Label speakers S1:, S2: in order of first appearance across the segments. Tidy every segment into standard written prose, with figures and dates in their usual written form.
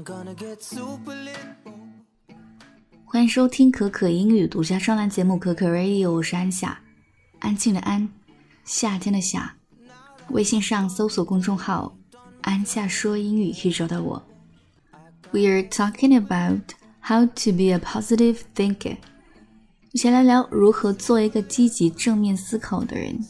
S1: 欢迎收听可可英语独家专栏节目可可 Radio， 我是安夏，安静的安，夏天的夏。微信上搜索公众号安夏说英语可以找到我。 We are talking about how to be a positive thinker， 一起来聊如何做一个积极正面思考的人。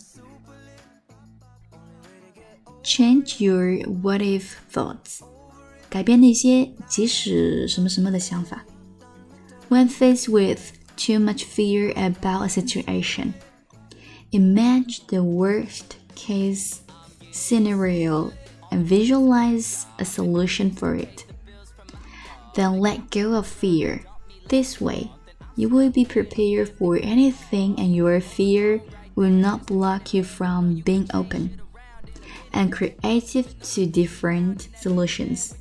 S1: Change your what if thoughts， 改变那些即使什么什么的想法。When faced with too much fear about a situation, imagine the worst case scenario and visualize a solution for it. Then let go of fear. This way, you will be prepared for anything and your fear will not block you from being open and creative to different solutions.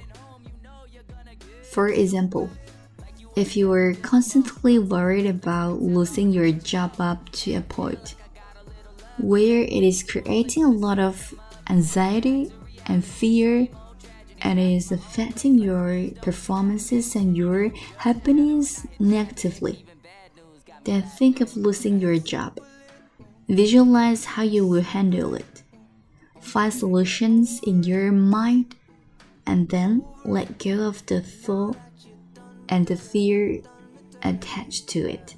S1: For example, if you are constantly worried about losing your job up to a point where it is creating a lot of anxiety and fear and is affecting your performances and your happiness negatively, then think of losing your job. Visualize how you will handle it. Find solutions in your mind and then let go of the thought and the fear attached to it.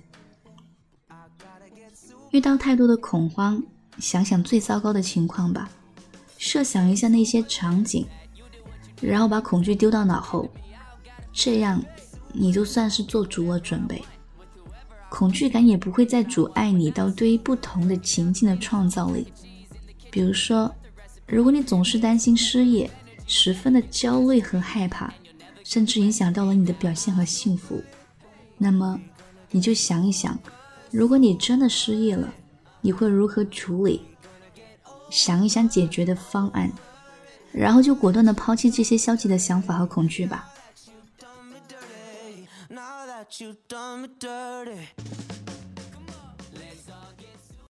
S1: 遇到太多的恐慌，想想最糟糕的情况吧，设想一下那些场景，然后把恐惧丢到脑后，这样你就算是做足了准备，恐惧感也不会再阻碍你到对于不同的情境的创造力。比如说，如果你总是担心失业，十分的焦虑和害怕，甚至影响到了你的表现和幸福，那么你就想一想，如果你真的失业了，你会如何处理？想一想解决的方案，然后就果断地抛弃这些消极的想法和恐惧吧。